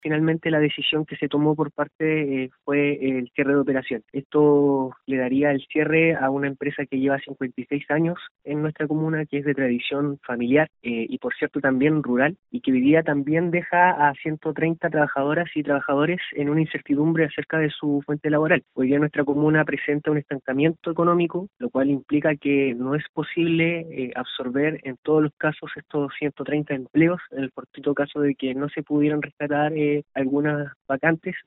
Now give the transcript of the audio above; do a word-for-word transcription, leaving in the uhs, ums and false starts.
finalmente la decisión que se tomó por parte eh, fue el cierre de operación. Esto le daría el cierre a una empresa que lleva cincuenta y seis años en nuestra comuna, que es de tradición familiar eh, y por cierto también rural, y que hoy día también deja a ciento treinta trabajadoras y trabajadores en una incertidumbre acerca de su fuente laboral. Hoy día nuestra comuna presenta un estancamiento económico, lo cual implica que no es posible eh, absorber en todos los casos estos ciento treinta empleos, en el fortuito caso de que no se pudieran rescatar eh, algunas vacantes.